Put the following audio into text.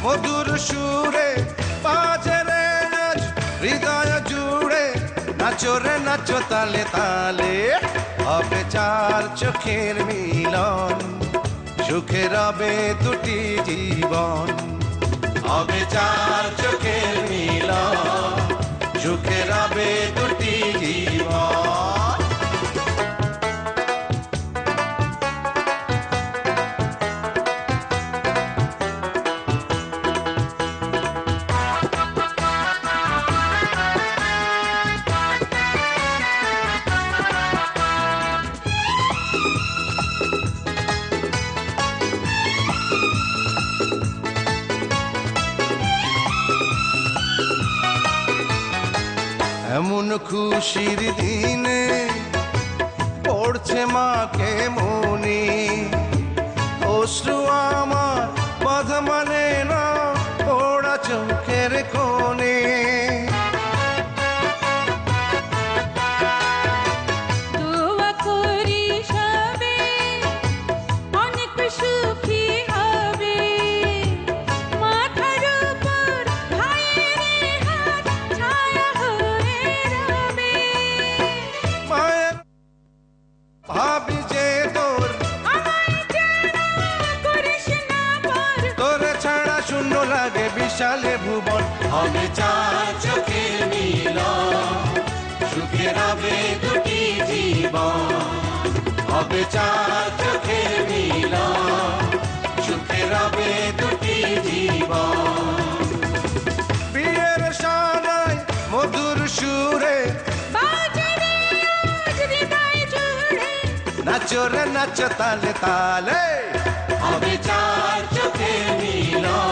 মধুর সুরে বাজে রে আজ হৃদয় জুড়ে নাচো রে নাচো তালে তালে হবে চার চোখের মিলন সুখে রবে দুটি জীবন হবে চার চোখের মিলন সুখে রবে দুটি জীবন এমন খুশির দিনে পড়ছে মাকে মনে অশ্রু আমার বাধা মানে না ওরা চোখের কোণে বিশালে ভুবন হবে চার চোখের মিলন সুখে রবে দুটি জীবন হবে চার চোখের মিলন সুখে রবে দুটি জীবন বিয়ের সানাই মধুর সুরে নাচো রে নাচো তালে তালে হবে চার চোখের মিলন